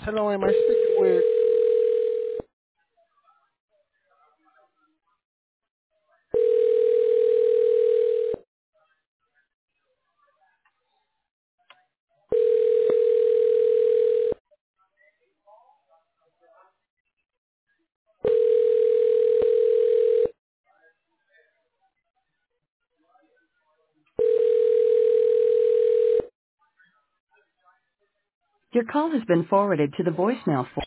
Hello, am I speaking with? Your call has been forwarded to the voicemail